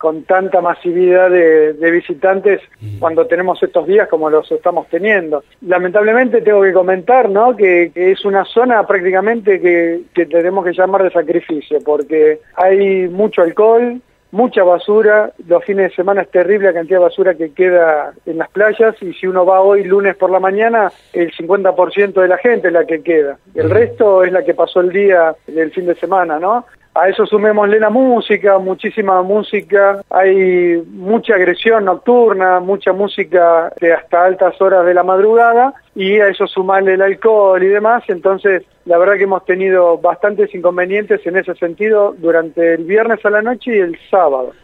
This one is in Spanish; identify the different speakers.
Speaker 1: con tanta masividad de visitantes cuando tenemos estos días como los estamos teniendo. Lamentablemente tengo que comentar, ¿no?, que es una zona prácticamente que tenemos que llamar de sacrificio, porque hay mucho alcohol, mucha basura, los fines de semana es terrible la cantidad de basura que queda en las playas, y si uno va hoy lunes por la mañana, el 50% de la gente es la que queda, el resto es la que pasó el día del fin de semana, ¿no? A eso sumémosle la música, muchísima música, hay mucha agresión nocturna, mucha música de hasta altas horas de la madrugada, y a eso sumarle el alcohol y demás. Entonces la verdad que hemos tenido bastantes inconvenientes en ese sentido durante el viernes a la noche y el sábado.